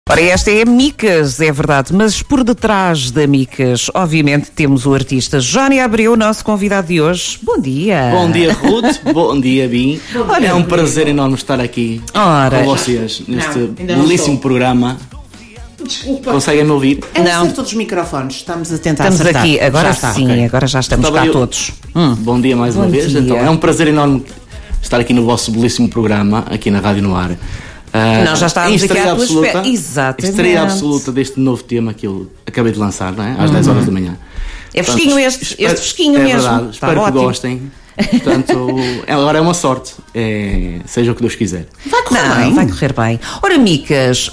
Ora, esta é a Micas, é verdade, mas por detrás da Micas, obviamente, temos o artista Johnny Abreu, nosso convidado de hoje. Bom dia. Bom dia, Ruth. Bom dia, Bim. Olha, é um prazer enorme estar aqui com vocês neste belíssimo programa. Desculpa. Conseguem-me ouvir? É um acerto dos microfones. Estamos a tentar Estamos acertar. aqui, agora Já está, sim, ok. agora já estamos cá todos. Bom dia mais uma vez. dia. Então, é um prazer enorme estar aqui no vosso belíssimo programa, aqui na Rádio No Ar. Nós já estávamos aqui à tua espera. Exatamente. Estreia absoluta deste novo tema que eu acabei de lançar, não é? Às 10 horas da manhã. É fresquinho este fresquinho é mesmo. Verdade, Está espero ótimo. que gostem. Portanto, agora é uma sorte. Seja o que Deus quiser. Vai correr bem. Vai correr bem. Ora, Micas,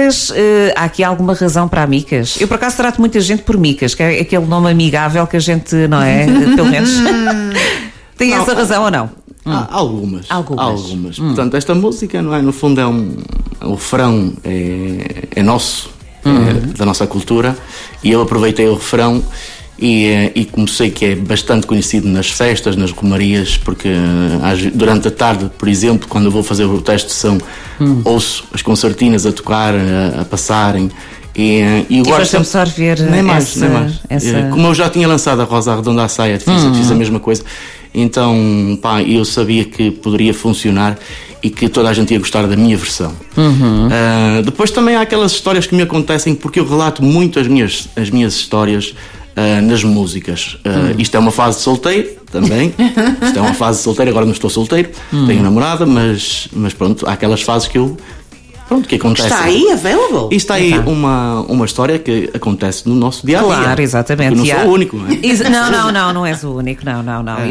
há aqui alguma razão para a Micas? Eu, por acaso, trato muita gente por Micas, que é aquele nome amigável que a gente, não é? Pelo menos. Tem essa razão ou não? Algumas. Algumas. Portanto, esta música, não é? No fundo, o refrão é nosso, da nossa cultura, e eu aproveitei o refrão e como sei que é bastante conhecido nas festas, nas romarias, porque durante a tarde, por exemplo, quando eu vou fazer o teste de som, ouço as concertinas a tocar, a passarem. E gosto de absorver nem mais. Como eu já tinha lançado a Rosa Redonda à Saia, fiz a mesma coisa. Então, eu sabia que poderia funcionar e que toda a gente ia gostar da minha versão. Depois também há aquelas histórias que me acontecem, porque eu relato muito as minhas histórias nas músicas. Isto é uma fase de solteiro também. Isto é uma fase de solteiro, agora não estou solteiro, tenho namorada, mas pronto, há aquelas fases que acontece. Está aí, available? E está aí uma história que acontece no nosso dia a dia. Claro, exatamente. Porque eu não sou o único, não é? Não és o único, não.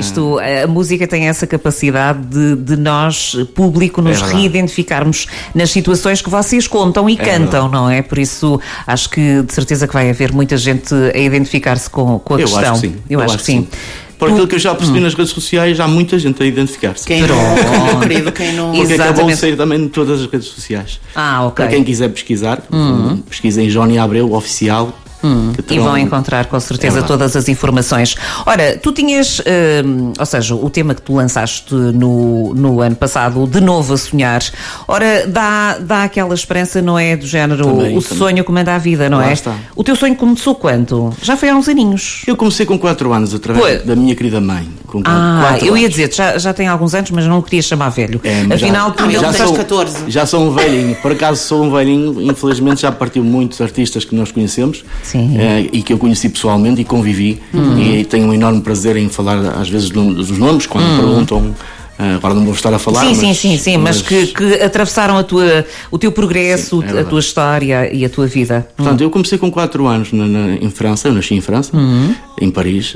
A música tem essa capacidade de nós, público, nos reidentificarmos nas situações que vocês contam e cantam, não é? Por isso, acho que de certeza que vai haver muita gente a identificar-se com a questão. Eu acho que sim. Por aquilo que eu já percebi nas redes sociais, há muita gente a identificar-se. Quem não, querido, quem não. Porque acabou de sair também em todas as redes sociais. Ok. Para quem quiser pesquisar, pesquisem Johnny Abreu Oficial. E vão encontrar com certeza todas as informações. Ora, tu tinhas, ou seja, o tema que tu lançaste no ano passado, De Novo a Sonhar, ora, dá aquela esperança, não é? Do género, também. Sonho comanda a vida, não Lá é? Está. O teu sonho começou quando? Já foi há uns aninhos. Eu comecei com 4 anos, através da minha querida mãe. Com 4 eu ia anos. dizer, já tem alguns anos, mas não o queria chamar velho. Afinal, tu já tens 14. Já sou um velhinho, por acaso sou um velhinho, infelizmente já partiu muitos artistas que nós conhecemos. Sim. E que eu conheci pessoalmente e convivi, e tenho um enorme prazer em falar às vezes dos nomes quando me perguntam. Agora não vou estar a falar. Sim, mas que atravessaram o teu progresso, a tua história e a tua vida. Portanto, eu comecei com 4 anos em França, eu nasci em França, em Paris,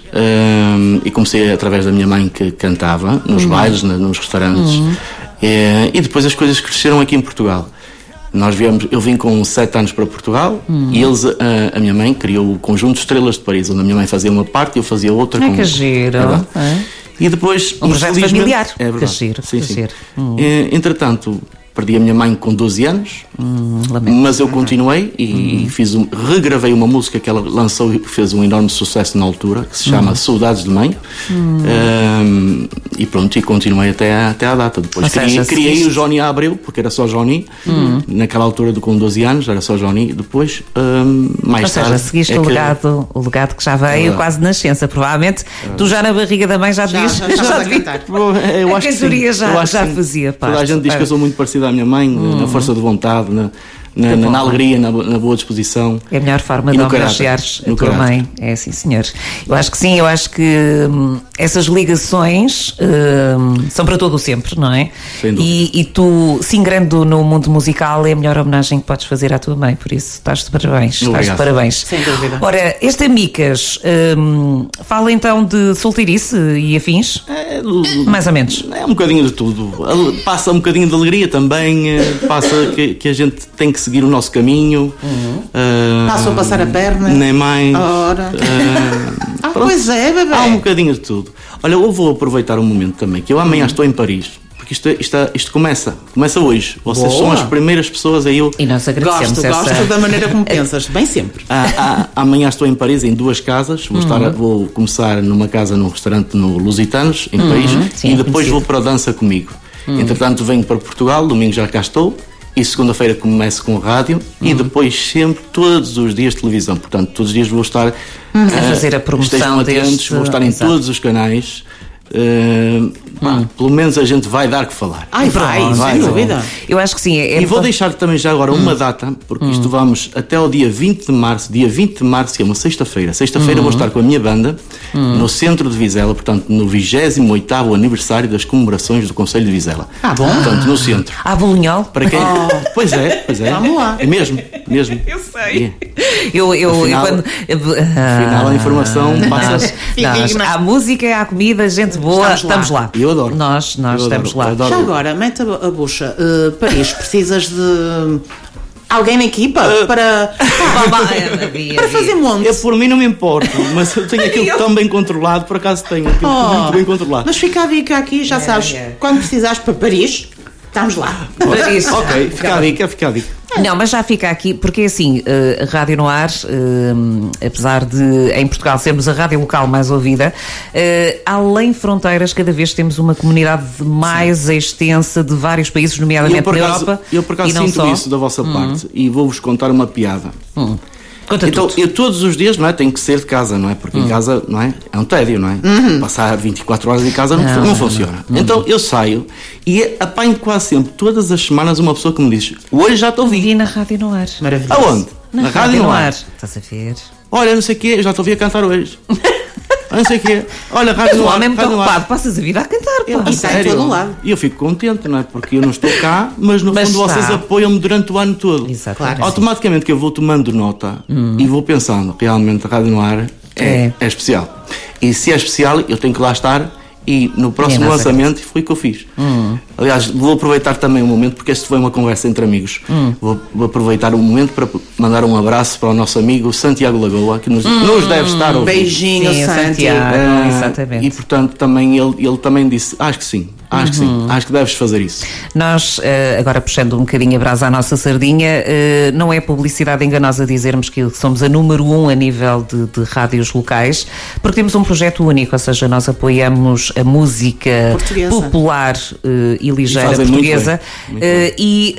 e comecei através da minha mãe que cantava nos bailes, nos restaurantes, e depois as coisas cresceram aqui em Portugal. Eu vim com 7 anos para Portugal e a minha mãe criou o Conjunto Estrelas de Paris, onde a minha mãe fazia uma parte e eu fazia outra. Que giro. E depois... Um projeto familiar. É verdade. Que giro. Entretanto, perdi a minha mãe com 12 anos, mas eu continuei e regravei uma música que ela lançou e fez um enorme sucesso na altura, que se chama Saudades de Mãe, e pronto, e continuei até à data. Depois criei o Johnny Abreu, porque era só Johnny, naquela altura com 12 anos, era só Johnny, depois mais tarde... Ou seja, seguiste o legado que já veio quase de nascença, provavelmente. Tu já na barriga da mãe já devias cantar. Eu acho que sim. A cantoria já fazia parte. Toda a gente diz que eu sou muito parecido à minha mãe, na força de vontade, na alegria, na boa disposição. É a melhor forma de homenageares a tua mãe. É sim, senhor. Eu acho que sim, eu acho que essas ligações são para todo o sempre, não é? Sem dúvida. E tu, se ingrando no mundo musical, é a melhor homenagem que podes fazer à tua mãe, por isso estás de parabéns. Estás de parabéns. Sem dúvida. Ora, esta Micas fala então de solteirice e afins? Mais ou menos. É um bocadinho de tudo. Passa um bocadinho de alegria também, passa que a gente tem que seguir o nosso caminho. Passou a passar a perna. Nem mais. Ora. Pois é, bebê. Há um bocadinho de tudo. Olha, eu vou aproveitar um momento também, que eu amanhã estou em Paris. Porque isto começa hoje. Vocês são as primeiras pessoas a eu... E nós agradecemos Gosto da maneira como pensas, bem sempre. Amanhã estou em Paris em 2 casas. Vou começar numa casa, num restaurante no Lusitanos, em Paris, e depois vou para a Dança Comigo. Entretanto venho para Portugal, domingo já cá estou, E segunda-feira começo com rádio e depois sempre, todos os dias, televisão. Portanto, todos os dias vou estar a fazer a promoção atentos, vou estar em todos os canais. Pelo menos a gente vai dar que falar. Sem dúvida. Eu acho que sim. E vou deixar também já agora uma data, porque isto vamos até ao dia 20 de março. Dia 20 de março, que é uma sexta-feira. Sexta-feira vou estar com a minha banda no centro de Vizela, portanto, no 28º aniversário das comemorações do Concelho de Vizela. Bom. Portanto, no centro. Bolinhol? Para quem... Pois é. Vamos lá. É mesmo. Eu sei. Afinal, a informação passa... Há música, há comida, gente boa, estamos lá. Eu adoro. Nós estamos lá. Já agora, mete a bucha. Paris, precisas de alguém na equipa para fazer monte? Eu por mim não me importo, mas eu tenho aquilo tão bem controlado, por acaso tenho aquilo muito bem controlado. Mas fica a dica aqui, já sabes, quando precisares para Paris, estamos lá. Ok, fica a dica. Não, mas já fica aqui, porque assim, a Rádio no Ar, apesar de em Portugal sermos a rádio local mais ouvida, além fronteiras, cada vez temos uma comunidade mais extensa de vários países, nomeadamente na Europa. Eu por acaso sinto isso da vossa parte e vou-vos contar uma piada. Então, eu todos os dias, não é? Tenho que sair de casa, não é? Porque em casa, não é? É um tédio, não é? Passar 24 horas em casa não funciona. Então eu saio e apanho quase sempre, todas as semanas, uma pessoa que me diz: hoje já te ouvi. Vi na Rádio no Ar. Maravilhoso. Aonde? Na Rádio no Ar. Estás a ver? Olha, não sei o quê, eu já te ouvi a cantar hoje. Não sei o quê. Olha, Rádio no Ar. O homem é muito ocupado, passas a vida a cantar. E está em todo lado. E eu fico contente, não é? Porque eu não estou cá, mas no fundo vocês apoiam-me durante o ano todo. Exatamente. Automaticamente que eu vou tomando nota e vou pensando, realmente a Rádio no Ar é especial. E se é especial, eu tenho que lá estar. E no próximo lançamento foi o que eu fiz. Aliás, vou aproveitar também o momento, porque esta foi uma conversa entre amigos. Vou aproveitar o momento para mandar um abraço para o nosso amigo Santiago Lagoa, que nos deve estar a ouvir. Beijinho, Santiago. Exatamente. E portanto também ele também disse: acho que sim. Acho que deves fazer isso. Nós, agora puxando um bocadinho a brasa à nossa sardinha, não é publicidade enganosa dizermos que somos a número 1 a nível de rádios locais, porque temos um projeto único, ou seja, nós apoiamos a música popular e ligeira portuguesa e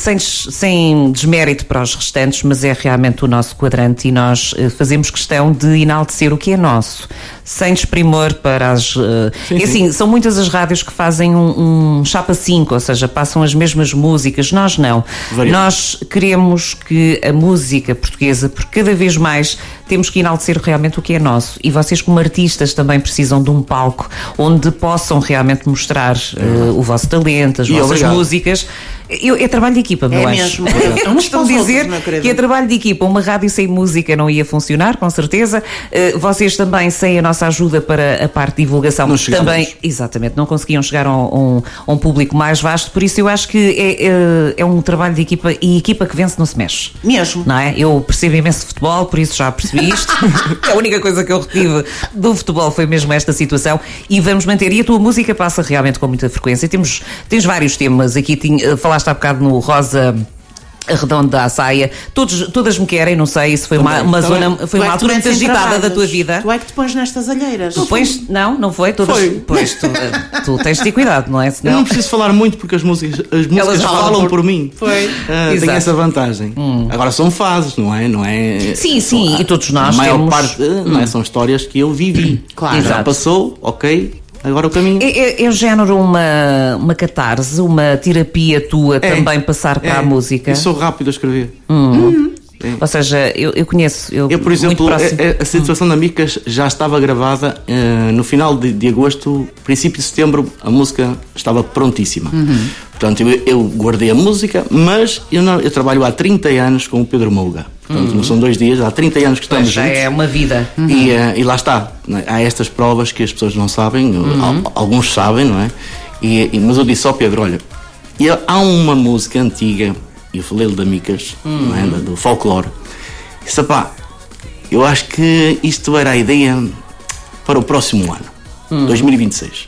sem desmérito para os restantes, mas é realmente o nosso quadrante e nós fazemos questão de enaltecer o que é nosso, sem desprimor para as... assim, são muitas as rádios que fazem um chapa 5, ou seja, passam as mesmas músicas. Nós não. Nós queremos que a música portuguesa, porque cada vez mais temos que enaltecer realmente o que é nosso. E vocês, como artistas, também precisam de um palco onde possam realmente mostrar o vosso talento, as vossas músicas. É trabalho de equipa, meu anjo. Eu costumo dizer que é trabalho de equipa. Uma rádio sem música não ia funcionar, com certeza. Vocês também, sem a nossa ajuda para a parte de divulgação, também, exatamente, não conseguiam chegar a um público mais vasto. Por isso eu acho que é um trabalho de equipa, e equipa que vence não se mexe. Mesmo. Não é? Eu percebo imenso de futebol, por isso já percebi isto. A única coisa que eu retive do futebol foi mesmo esta situação, e vamos manter. E a tua música passa realmente com muita frequência. Tens vários temas aqui. Falaste há bocado no Rosa Redonda à Saia, todas me querem, não sei se foi uma altura muito agitada da tua vida. Tu é que te pões nestas alheiras. Tu pões, não foi? Todas, foi. Pois, tu tens de ter cuidado, não é? Senão... Eu não preciso falar muito porque as músicas falam por mim. Tem essa vantagem. Agora são fases, não é? Sim, e todos nós a maior temos... parte, não é? São histórias que eu vivi. Claro. Já passou, ok. Agora o caminho. É o género uma catarse, uma terapia tua também passar para a música. Eu sou rápido a escrever. Ou seja, eu conheço. Eu, por exemplo, a situação da Micas já estava gravada no final de agosto, princípio de setembro, a música estava prontíssima. Portanto, eu guardei a música, mas eu trabalho há 30 anos com o Pedro Mouga. Portanto, não são 2 dias, há 30 anos que estamos juntos. É uma vida. E lá está. Há estas provas que as pessoas não sabem, alguns sabem, não é? Mas eu disse ao Pedro: olha, há uma música antiga, e eu falei-lhe da Micas, não é? Do folclore. Disse: pá, eu acho que isto era a ideia para o próximo ano, 2026.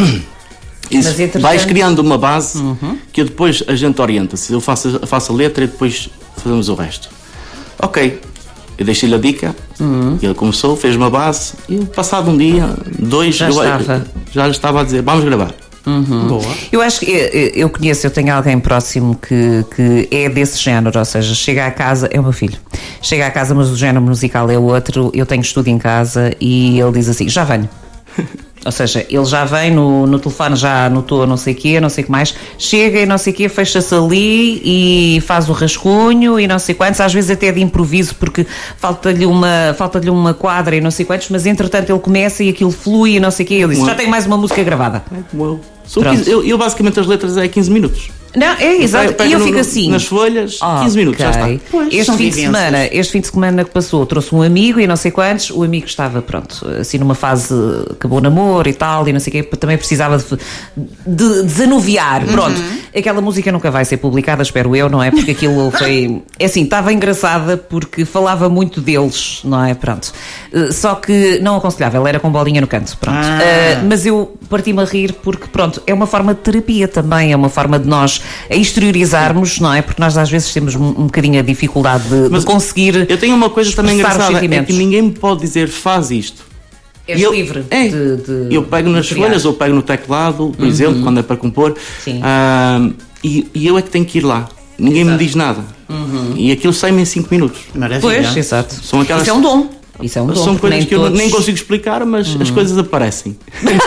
Isso, vais criando uma base que depois a gente orienta-se. Eu faço a letra e depois fazemos o resto. Ok, eu deixei-lhe a dica, e ele começou, fez uma base, e passado um dia, 2, já lhe estava a dizer: vamos gravar. Boa. Eu acho que eu tenho alguém próximo que é desse género, ou seja, chega à casa, é o meu filho, chega à casa, mas o género musical é outro, eu tenho estudo em casa e ele diz assim, já venho. Ou seja, ele já vem no telefone, já anotou não sei o quê, não sei o que mais, chega e não sei o quê, fecha-se ali e faz o rascunho e não sei quantos, às vezes até de improviso porque falta-lhe uma quadra e não sei quantos, mas entretanto ele começa e aquilo flui e não sei o quê, eu disse, já tenho mais uma música gravada. Eu basicamente as letras é 15 minutos. Não, é exato, e eu fico assim nas folhas, 15 minutos, já está. Pois, este fim de semana que passou, trouxe um amigo e não sei quantos, o amigo estava, pronto, assim numa fase, acabou o namoro e tal, e não sei o quê, também precisava de desanuviar, pronto. Aquela música nunca vai ser publicada, espero eu, não é? Porque aquilo foi, é assim, estava engraçada porque falava muito deles, não é? Pronto. Só que não aconselhava, ela era com bolinha no canto, pronto. Mas eu parti-me a rir porque, pronto, é uma forma de terapia também, é uma forma de nós a exteriorizarmos, não é? Porque nós às vezes temos um bocadinho a dificuldade de conseguir. Eu tenho uma coisa também engraçada, é que ninguém me pode dizer faz isto. És livre de eu pego nas folhas ou pego no teclado, por exemplo, quando é para compor, e eu é que tenho que ir lá. Ninguém me diz nada. E aquilo sai-me em 5 minutos. Maravilha. Pois, exato. Isso é um dom. Isso é um dom. São coisas que eu nem consigo explicar, mas as coisas aparecem.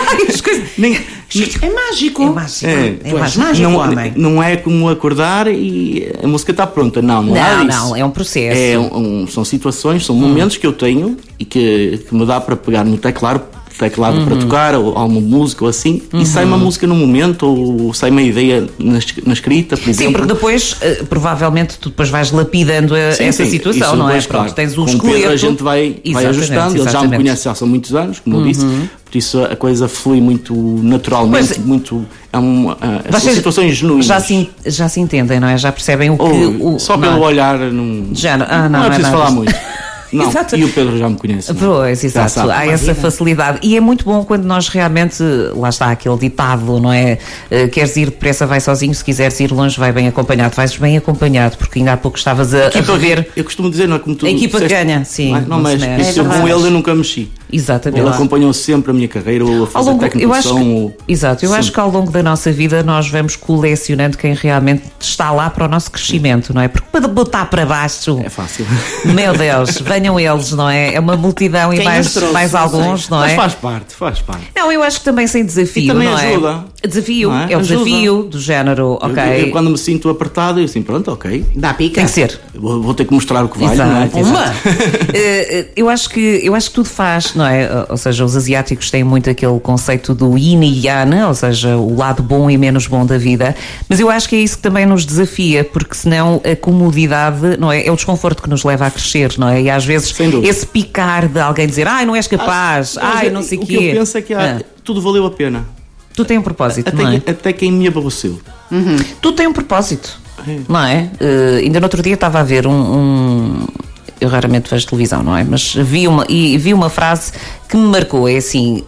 É mágico. É mágico. Não é como acordar e a música está pronta. Não é isso. Não, é um processo. São situações, são momentos que eu tenho e que me dá para pegar no teclado para tocar, ou alguma música ou assim, e sai uma música no momento, ou sai uma ideia na escrita, por exemplo. Sim, porque depois, provavelmente, tu depois vais lapidando essa situação, não é? Depois, pronto, claro, tens o esqueleto. A gente vai ajustando, ele já me conhece já são muitos anos, como eu disse, por isso a coisa flui muito naturalmente, são situações genuínas. Já se entendem, não é? Já percebem o que... Só pelo olhar, não é preciso falar muito. Não, exato. E o Pedro já me conhece. Pois, exato. Há essa facilidade. E é muito bom quando nós realmente, lá está aquele ditado, não é? Queres ir depressa, vai sozinho, se quiseres ir longe, vai bem acompanhado. Vais bem acompanhado, porque ainda há pouco estavas a rever. Eu costumo dizer, não é como tu. A equipa que ganha, sim. Não, mas com ele eu nunca mexi. Exatamente. Ele acompanhou sempre a minha carreira, ou a fazer tecnicação. Eu acho que ao longo da nossa vida nós vamos colecionando quem realmente está lá para o nosso crescimento, não é? Porque para botar para baixo. É fácil. Meu Deus, venham eles, não é? É uma multidão e mais alguns, não é? Mas faz parte. Não, eu acho que também sem desafio, e também não ajuda. Desafio, é o desafio do género, ok. Eu quando me sinto apertado, eu assim, pronto, ok. Dá pica. Tem que ser. Vou ter que mostrar o que vale, não é? Eu acho que tudo faz, não é? Ou seja, os asiáticos têm muito aquele conceito do yin e yang, ou seja, o lado bom e menos bom da vida, mas eu acho que é isso que também nos desafia, porque senão a comodidade, não é? É o desconforto que nos leva a crescer, não é? E às vezes esse picar de alguém dizer, não és capaz, não sei o quê. O que eu penso é que tudo valeu a pena. Tu tens um propósito, não é? Até quem me aborreceu. Tu tens um propósito, não é? Ainda no outro dia estava a ver eu raramente vejo televisão, não é? Mas vi uma frase que me marcou, é assim,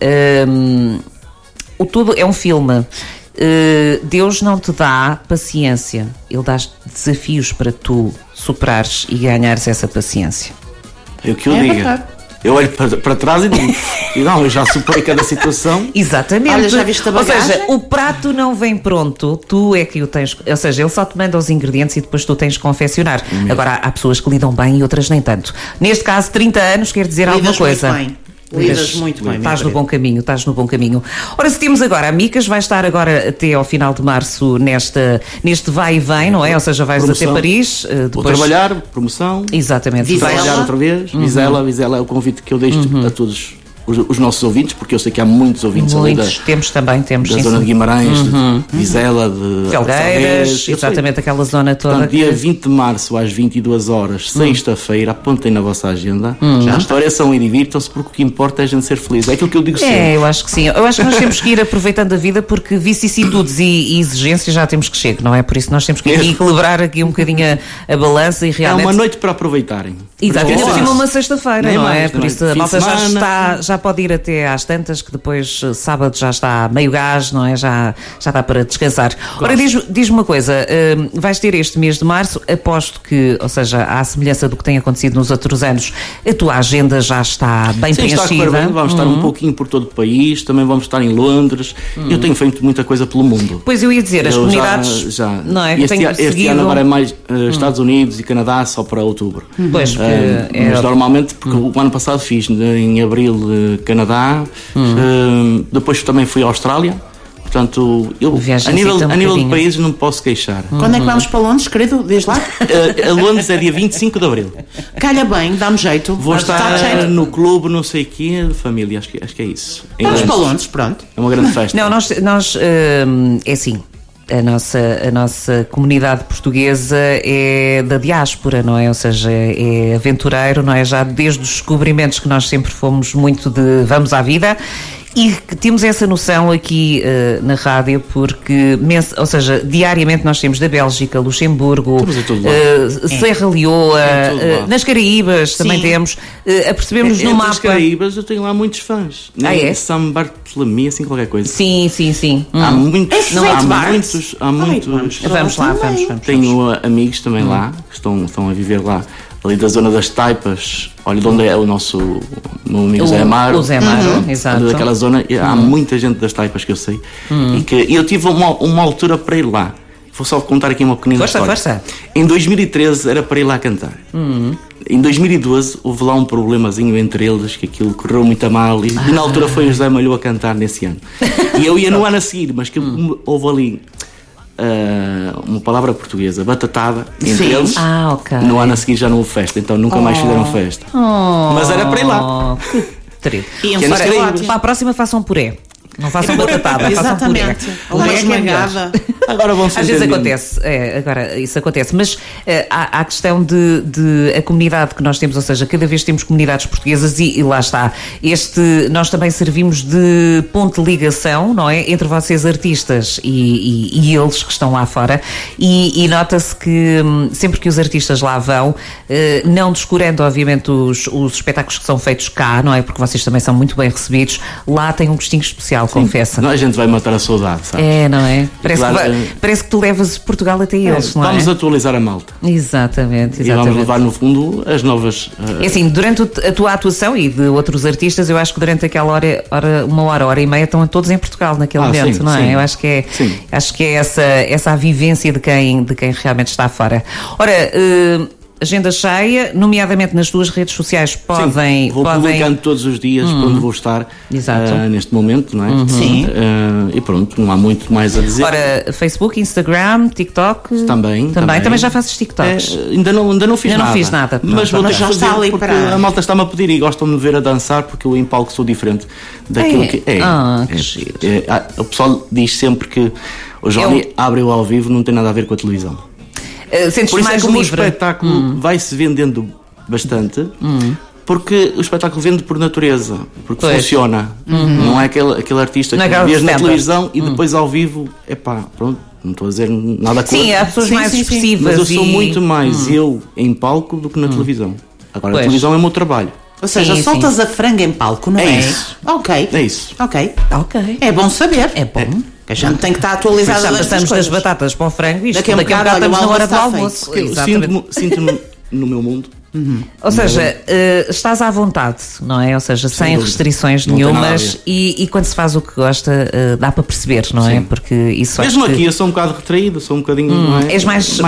o tudo é um filme. Deus não te dá paciência, Ele dá desafios para tu superares e ganhares essa paciência. É o que eu digo. Verdade. Eu olho para trás e digo, eu já superei cada situação. Exatamente. Olha, já viste a bagagem? Ou seja, o prato não vem pronto, tu é que o tens. Ou seja, ele só te manda os ingredientes e depois tu tens de confeccionar. Agora, há pessoas que lidam bem e outras nem tanto. Neste caso, 30 anos quer dizer alguma coisa. Muito bem. Lidas muito bem. Estás no bom caminho. Ora, se temos agora a Micas, vai estar agora até ao final de março neste vai e vem, não é? Ou seja, vais até Paris. Depois... Vou trabalhar, promoção. Exatamente. Trabalhar outra vez. Vizela é o convite que eu deixo a todos os nossos ouvintes, porque eu sei que há muitos ouvintes ali da zona de Guimarães, de Vizela, de Felgueiras, exatamente aquela zona toda. Portanto, dia 20 de março às 22 horas, sexta-feira, apontem na vossa agenda. A história são e divirtam-se, porque o que importa é a gente ser feliz. É aquilo que eu digo sempre. Eu acho que sim. Eu acho que nós temos que ir aproveitando a vida, porque vicissitudes e exigências já temos que chegar, não é? Por isso nós temos que equilibrar aqui um bocadinho a balança e realmente... É uma noite para aproveitarem. Exato, ainda por cima uma sexta-feira, não é? Por isso a malta já pode ir até às tantas, que depois sábado já está meio gás, não é? Já dá para descansar. Ora, diz-me uma coisa, vais ter este mês de março, aposto que, ou seja, à semelhança do que tem acontecido nos outros anos, a tua agenda já está bem preenchida. Está a correr bem, vamos estar um pouquinho por todo o país, também vamos estar em Londres. Eu tenho feito muita coisa pelo mundo. Pois eu ia dizer, as comunidades... Já. Não é? Este ano agora é mais Estados Unidos e Canadá só para outubro. Pois, mas normalmente, porque o ano passado fiz em abril Canadá, depois também fui à Austrália. Portanto, eu a nível de países não posso queixar. Quando é que vamos para Londres, querido? Diz lá. A Londres é dia 25 de abril. Calha bem, dá-me jeito. Vou estar no clube, não sei o quê, de família, acho que é isso. Vamos para Londres, pronto. É uma grande festa. Não, nós é assim. A nossa comunidade portuguesa é da diáspora, não é? Ou seja, é aventureiro, não é? Já desde os descobrimentos que nós sempre fomos muito de vamos à vida. E que temos essa noção aqui na rádio, porque, ou seja, diariamente nós temos da Bélgica, Luxemburgo, Serra Leoa, nas Caraíbas também temos, apercebemos no mapa. Nas Caraíbas eu tenho lá muitos fãs. É? São Bartolomé, assim qualquer coisa. Sim. Há muitos. Vamos lá. Tenho amigos também lá, que estão a viver lá. Ali da zona das Taipas, olha de onde é o meu amigo Zé Amaro. O Zé Amaro, exato. Daquela zona, há muita gente das Taipas que eu sei. E que eu tive uma altura para ir lá. Vou só contar aqui uma pequenina história. Força. Em 2013 era para ir lá cantar. Em 2012 houve lá um problemazinho entre eles, que aquilo correu muito a mal. E na altura foi o José Malhou a cantar nesse ano. E eu ia no ano a seguir, mas que houve ali... uma palavra portuguesa, batatada, entre eles. Okay. No ano a seguir já não houve festa, então nunca mais fizeram festa. Mas era para ir lá. Para a próxima façam puré. Não façam batatada, façam puré. Uma esmagada. Agora vão ser. Às vezes acontece, agora isso acontece, mas há a questão de a comunidade que nós temos, ou seja, cada vez temos comunidades portuguesas e lá está. Nós também servimos de ponto de ligação, não é? Entre vocês artistas e eles que estão lá fora, e nota-se que sempre que os artistas lá vão, não descurando obviamente os espetáculos que são feitos cá, não é? Porque vocês também são muito bem recebidos, lá tem um gostinho especial, confessa. A gente vai matar a saudade, sabes? Não é? Parece que tu levas Portugal até eles, não é? Vamos atualizar a malta. Exatamente. E vamos levar, no fundo, as novas... É assim, durante a tua atuação e de outros artistas, eu acho que durante aquela hora e meia, estão todos em Portugal naquele momento, não é? Sim. Eu acho que é essa a vivência de quem realmente está fora. Ora... agenda cheia, nomeadamente nas tuas redes sociais, vou publicando todos os dias para onde vou estar neste momento, não é? Sim. E pronto, não há muito mais a dizer. Ora, Facebook, Instagram, TikTok... Também já fazes TikToks? Ainda não fiz nada. Não fiz nada. Mas vou ter já que está fazer, ali porque para... a malta está-me a pedir e gostam de me ver a dançar, porque eu em palco sou diferente daquilo que é. Que giro. O pessoal diz sempre que o Johnny abre-o ao vivo, não tem nada a ver com a televisão. Por isso mais é que o livre. espetáculo vai-se vendendo bastante, porque o espetáculo vende por natureza, porque funciona. Não é aquele artista que vês na televisão e depois ao vivo, pronto, não estou a dizer nada contra. Sim, há pessoas mais expressivas. Mas eu sou muito mais eu em palco do que na televisão. Agora, a televisão é o meu trabalho. Ou seja, soltas a franga em palco, não é? É isso. Ok. É isso. Ok. É bom saber. É bom. A gente tem que estar atualizada já das passamos coisas. das batatas para o frango e daqui a bocado estamos na hora do almoço. Sinto-me no meu mundo. Ou seja, estás à vontade, não é? Ou seja, sem restrições nenhumas e quando se faz o que gosta, dá para perceber, não é? Porque isso mesmo aqui eu sou um bocado retraído, sou um bocadinho, não é? És mais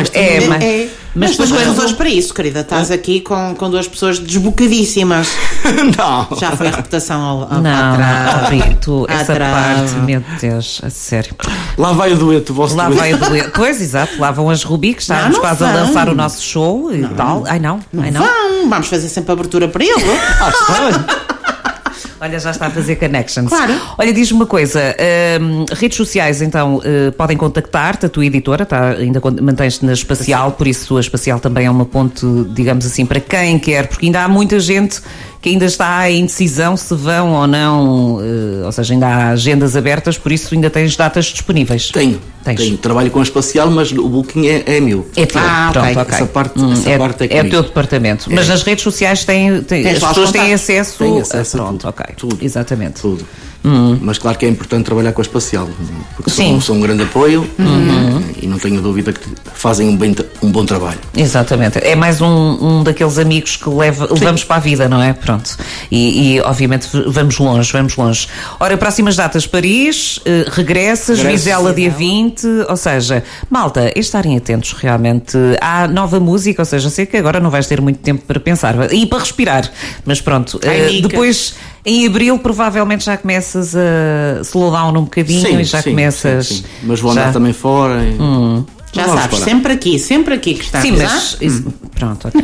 mas tu tens razões para isso, querida. Estás aqui com duas pessoas desbocadíssimas. Não. Já foi a reputação não, essa parte, meu Deus, a sério. Lá vai o dueto, Lá vai o dueto. Pois, exato, lá vão as Rubi, que estávamos quase a lançar o nosso show e tal. Ai não. Vamos fazer sempre abertura para ele. Olha, já está a fazer connections. Claro. Olha, diz-me uma coisa, redes sociais então podem contactar-te, a tua editora, ainda mantens-te na Espacial, por isso a Espacial também é uma ponte, digamos assim, para quem quer, porque ainda há muita gente que ainda está em decisão se vão ou não, ou seja, ainda há agendas abertas, por isso ainda tens datas disponíveis. Tenho. Trabalho com a Espacial, mas o booking é meu. É teu. Pronto, ok. Essa parte é o teu departamento. Mas nas redes sociais as pessoas têm acesso pronto, a tudo. Exatamente. Tudo. Mas claro que é importante trabalhar com a Espacial, porque são um grande apoio e não tenho dúvida que fazem um bom trabalho. Exatamente. É mais um daqueles amigos que levamos para a vida, não é? Pronto. E obviamente vamos longe. Ora, próximas datas: Paris, regressas, Vizela dia 20, ou seja, malta, estarem atentos realmente. Há nova música, ou seja, sei que agora não vais ter muito tempo para pensar e para respirar, mas pronto, depois em abril provavelmente já começas a slow down um bocadinho e já começas. Sim. Mas vou andar também fora. Já sabes, sempre aqui que está. Sim, mas pronto, ok.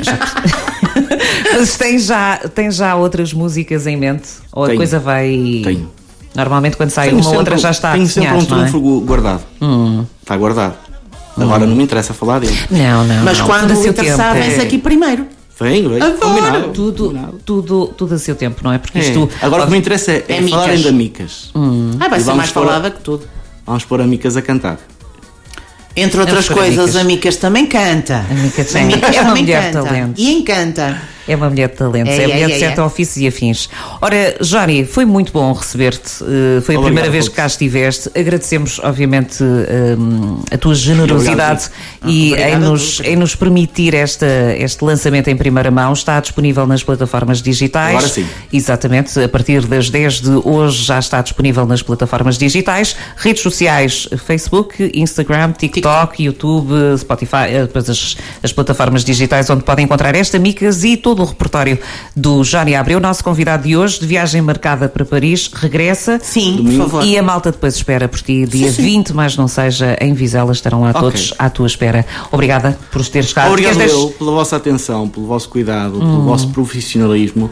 Mas tens já outras músicas em mente? Ou a coisa vai. Tenho. Normalmente quando sai uma ou outra já está a desenhar, tenho sempre um trunfo guardado. Está guardado. Agora não me interessa falar dele. Não. Mas quando se interessar, vens aqui primeiro. Venho. Combinado. Tudo a seu tempo, não é? Porque isto. Agora o que me interessa é falarem de Amicas. Vai ser mais falada que tudo. Vamos pôr Amicas a cantar. Entre outras coisas, Amicas também canta. Amicas é uma mulher de talentos. E encanta. É uma mulher de talentos, é mulher de certo ofício e afins. Ora, Johnny, foi muito bom receber-te. Foi a primeira vez que cá estiveste. Agradecemos, obviamente, a tua generosidade em nos permitir este lançamento em primeira mão. Está disponível nas plataformas digitais. Agora sim. Exatamente, a partir das 10 de hoje já está disponível nas plataformas digitais. Redes sociais, Facebook, Instagram, TikTok, YouTube, Spotify, as plataformas digitais onde podem encontrar esta Amicas e todo o repertório do Johnny Abreu, nosso convidado de hoje, de viagem marcada para Paris, regressa. Sim, por favor. E a malta depois espera por ti, dia 20, mas não seja, em Vizela, estarão lá todos à tua espera. Obrigada por teres estado. Obrigado pela vossa atenção, pelo vosso cuidado, pelo vosso profissionalismo.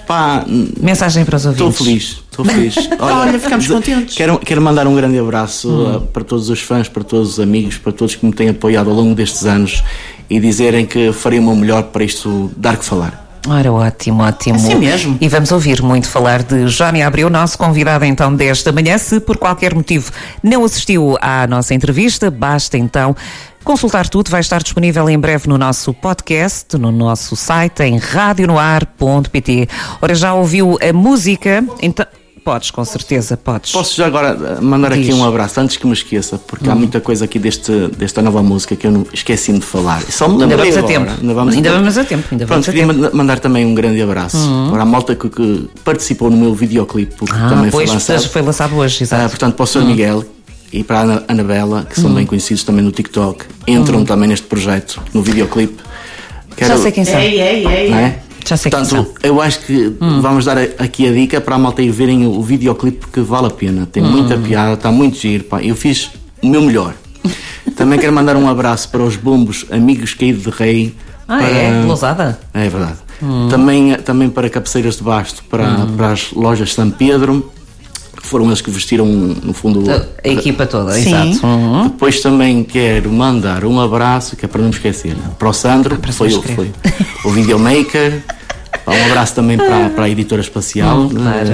Mensagem para os ouvintes. Estou feliz. Olha, ficamos contentes. Quero mandar um grande abraço para todos os fãs, para todos os amigos, para todos que me têm apoiado ao longo destes anos e dizerem que farei o meu melhor para isto dar que falar. Ora, ótimo. Assim mesmo. E vamos ouvir muito falar de Johnny Abreu, nosso convidado então desta manhã. Se por qualquer motivo não assistiu à nossa entrevista, basta então consultar tudo. Vai estar disponível em breve no nosso podcast, no nosso site, em radionoar.pt. Ora, já ouviu a música? Então, podes, com certeza, podes. Posso já agora mandar aqui um abraço, antes que me esqueça, porque há muita coisa aqui desta nova música que eu não esqueci-me de falar. Só me ainda lembrei vamos agora. a tempo. Ainda vamos a tempo. Queria mandar também um grande abraço para a malta que participou no meu videoclipe, porque também foi lançado hoje, exato. Portanto, para o Sr. Miguel e para a Anabela, que são bem conhecidos também no TikTok, entram também neste projeto, no videoclipe. Já sei quem são. Não é? Já sei quem são. Eu acho que vamos dar aqui a dica para a malta ir verem o videoclipe, porque vale a pena. Tem muita piada, está muito giro. Eu fiz o meu melhor. Também quero mandar um abraço para os bombos Amigos Caído de Rei. É? Lousada? É verdade. Também para Cabeceiras de Basto, para as lojas São Pedro. Foram eles que vestiram, no fundo, a equipa toda. Sim. Exato. Depois também quero mandar um abraço, que é para não me esquecer, para o Sandro, que foi o videomaker. Um abraço também para a editora espacial.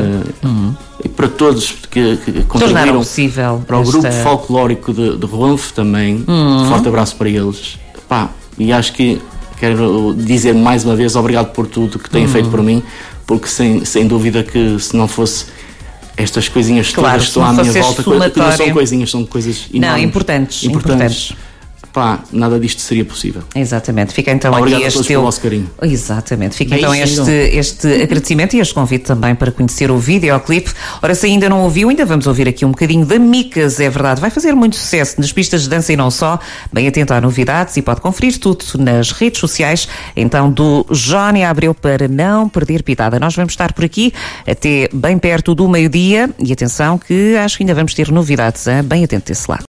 E para todos que contribuíram possível para o grupo folclórico de Ronf também. Forte abraço para eles. E acho que quero dizer mais uma vez obrigado por tudo que têm feito por mim, porque sem dúvida que se não fosse estas coisinhas todas que estão à minha volta, que não são coisinhas, são coisas enormes. Não, importantes. Nada disto seria possível. Exatamente. Fica então obrigado aqui pelo vosso carinho. Exatamente. Fica então este agradecimento e este convite também para conhecer o videoclipe. Ora, se ainda não ouviu, ainda vamos ouvir aqui um bocadinho de Amicas, é verdade. Vai fazer muito sucesso nas pistas de dança e não só. Bem atento a novidades e pode conferir tudo nas redes sociais, então, do Johnny Abreu, para não perder pitada. Nós vamos estar por aqui até bem perto do meio-dia e atenção que acho que ainda vamos ter novidades, hein? Bem atento desse lado.